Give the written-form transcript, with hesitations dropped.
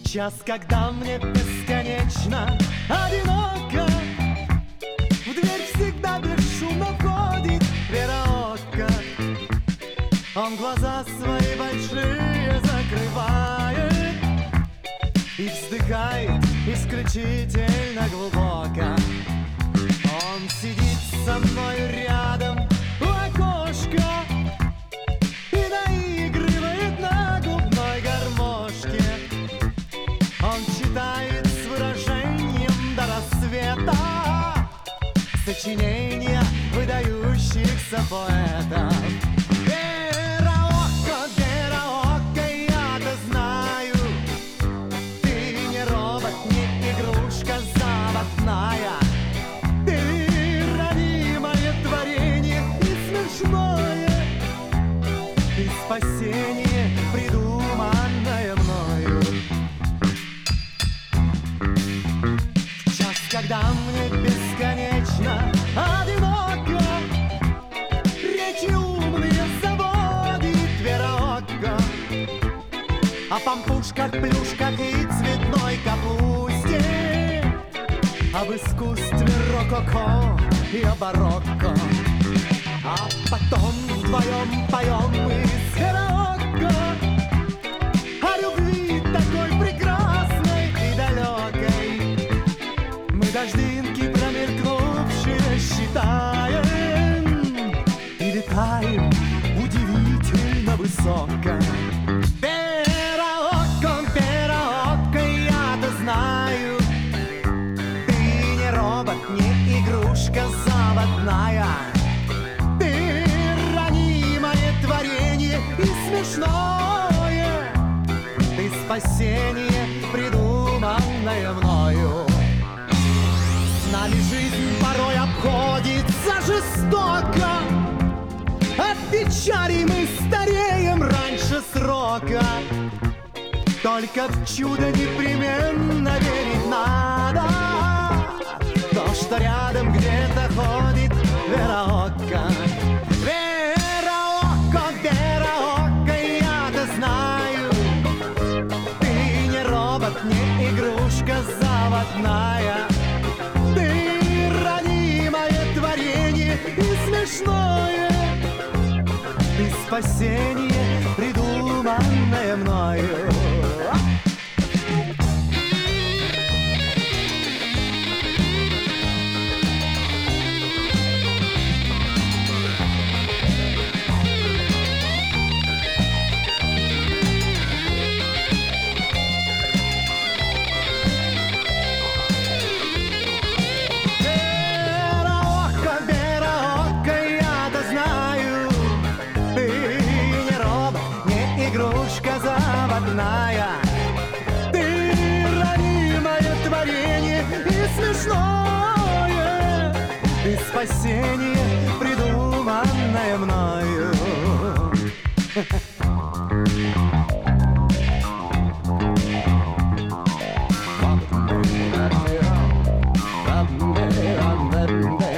час, когда мне бесконечно одиноко, в дверь всегда бесшумно входит вероотка. Он глаза свои большие закрывает и вздыхает исключительно глубоко. Он сидит со мной рядом у окошка и наигрывает на губной гармошке. Он читает с выражением до рассвета сочинения выдающихся поэтов. Вероотка, я-то знаю, ты не робот, не игрушка заводная. Ты ранимое творение и смешное, и спасение, придуманное мною. В час, когда мне бесконечно одиноко, речи умные заводит вероотка о пампушках, плюшках и цветной капусте, об искусстве рококо и о барокко. А потом вдвоем поем мы с вероотко о любви такой прекрасной и далекой. Мы дождинки промелькнувшие считаем и летаем удивительно высоко. Вероотка, я-то знаю, ты не робот, не игрушка заводная. Ты ранимое творение и смешное, ты спасение, придуманное мною. С нами жизнь порой обходится жестоко, от печали мы стареем раньше срока. Только в чудо непременно верить надо, то, что рядом где-то ходит вероотка. Вероотка, я-то знаю, ты не робот, не игрушка заводная. Ты ранимое творение и смешное, ты спасение, придуманное мною. Игрушка заводная, ты ранимое творение и смешное, ты спасение, придуманное мною. Bam, bam, bam, bam, bam, bam, bam.